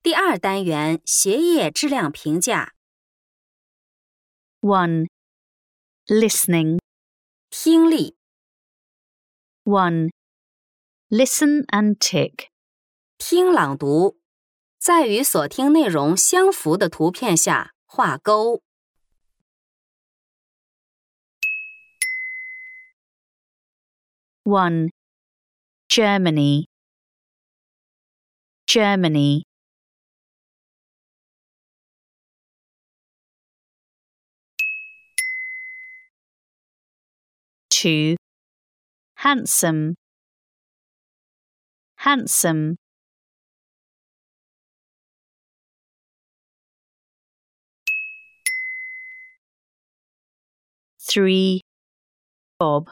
第二单元学业质量评价。 1. Listening. 听力， 1. Listen and tick. 听朗读，在与所听内容相符的图片下画勾。 1. Germany. Germany. 2. Handsome. Handsome. 3. Bob.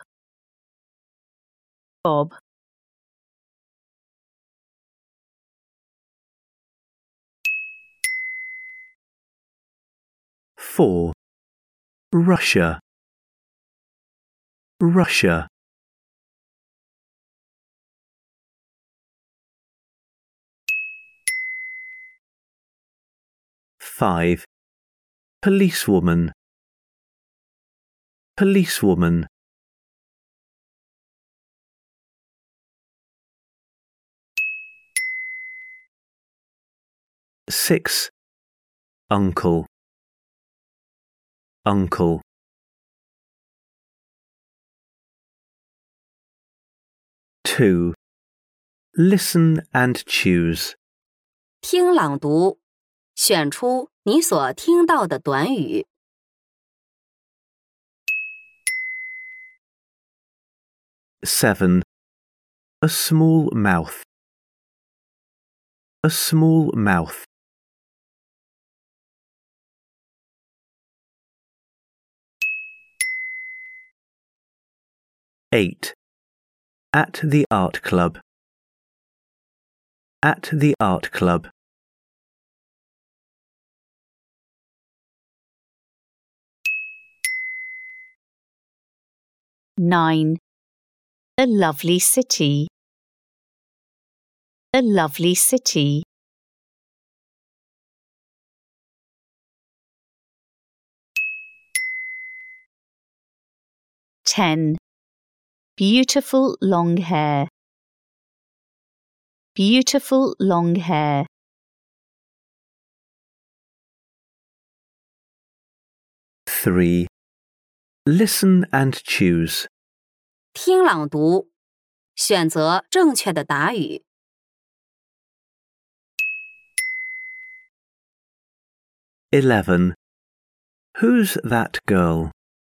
Bob. 4. Russia. Russia. 5. Policewoman. Policewoman. 6. Uncle. Uncle. 2. Listen and choose. 听朗读，选出你所听到的短语。 7. A small mouth. A small mouth. 8. At the art club. At the art club. 9. A lovely city. A lovely city. 10. Beautiful long hair. Beautiful long hair. 3. Listen and choose. 听朗读，选择正确的答语。 11. Who's that girl?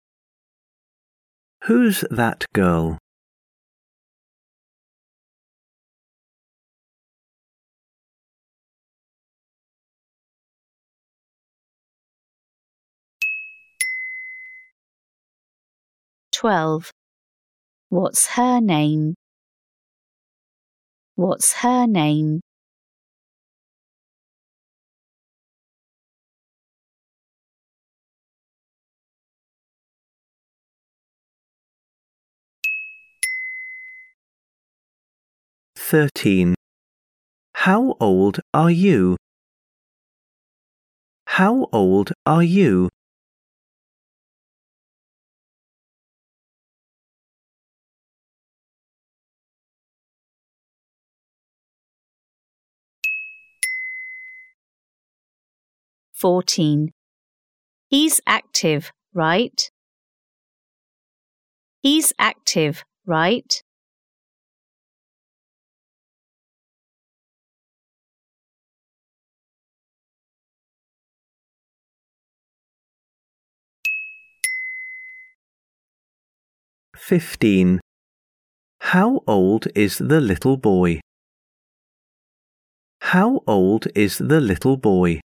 Who's that girl? 12. What's her name? What's her name? 13. How old are you? How old are you? 14. He's active, right? He's active, right? 15. How old is the little boy? How old is the little boy?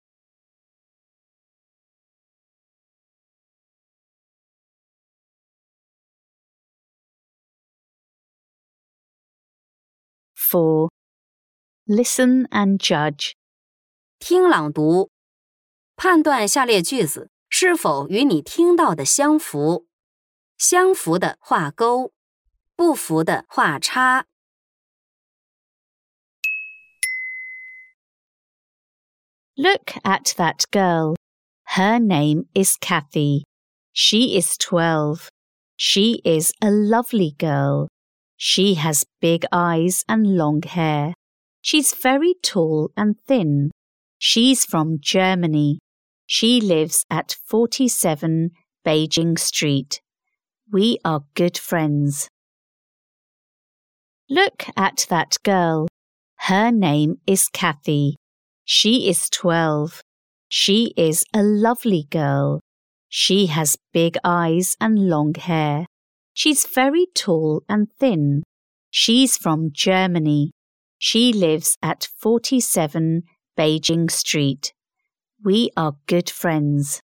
4. Listen and judge. 听朗读，判断下列句子是否与你听到的相符，相符的画勾，不符的画叉。 Look at that girl. Her name is Kathy. She is 12. She is a lovely girl. She has big eyes and long hair. She's very tall and thin. She's from Germany. She lives at 47 Beijing Street. We are good friends. Look at that girl. Her name is Kathy. She is 12. She is a lovely girl. She has big eyes and long hair. She's very tall and thin. She's from Germany. She lives at 47 Beijing Street. We are good friends.